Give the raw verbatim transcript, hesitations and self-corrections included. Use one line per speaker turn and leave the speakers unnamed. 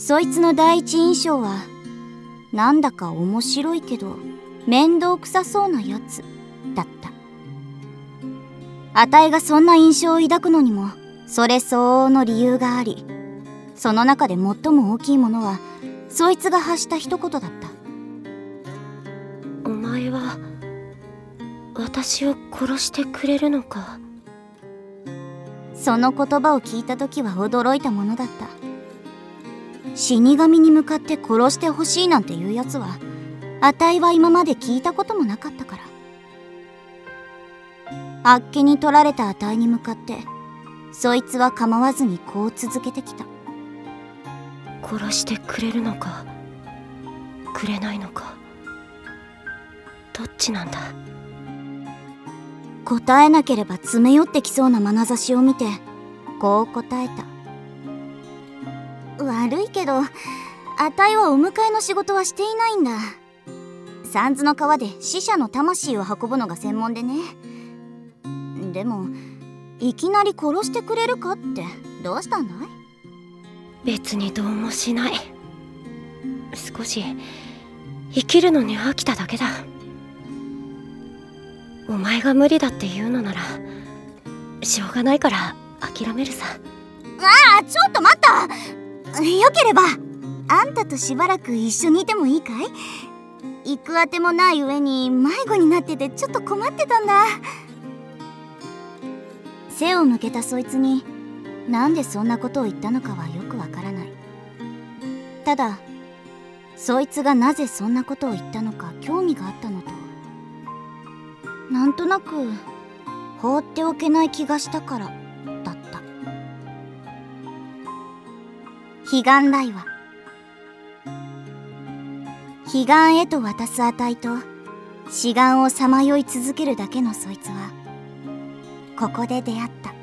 そいつの第一印象はなんだか面白いけど面倒くさそうなやつだった。あたいがそんな印象を抱くのにもそれ相応の理由があり、その中で最も大きいものはそいつが発した一言だった。
お前は私を殺してくれるのか。
その言葉を聞いた時は驚いたものだった。死神に向かって殺してほしいなんていうやつはあたいは今まで聞いたこともなかったから。あっけに取られたあたいに向かってそいつは構わずにこう続けてきた。
殺してくれるのかくれないのか、どっちなんだ。
答えなければ詰め寄ってきそうな眼差しを見てこう答えた。悪いけどあたいはお迎えの仕事はしていないんだ。三途の川で死者の魂を運ぶのが専門でね。でもいきなり殺してくれるかってどうしたんだい。
別にどうもしない。少し生きるのに飽きただけだ。お前が無理だって言うのならしょうがないから諦めるさ。
ああ、ちょっと待った。よければあんたとしばらく一緒にいてもいいかい。行くあてもない上に迷子になっててちょっと困ってたんだ。背を向けたそいつになんでそんなことを言ったのかはよくわからない。ただそいつがなぜそんなことを言ったのか興味があったのと、なんとなく放っておけない気がしたからだった。彼岸来は彼岸へと渡すあたいと此岸をさまよい続けるだけのそいつはここで出会った。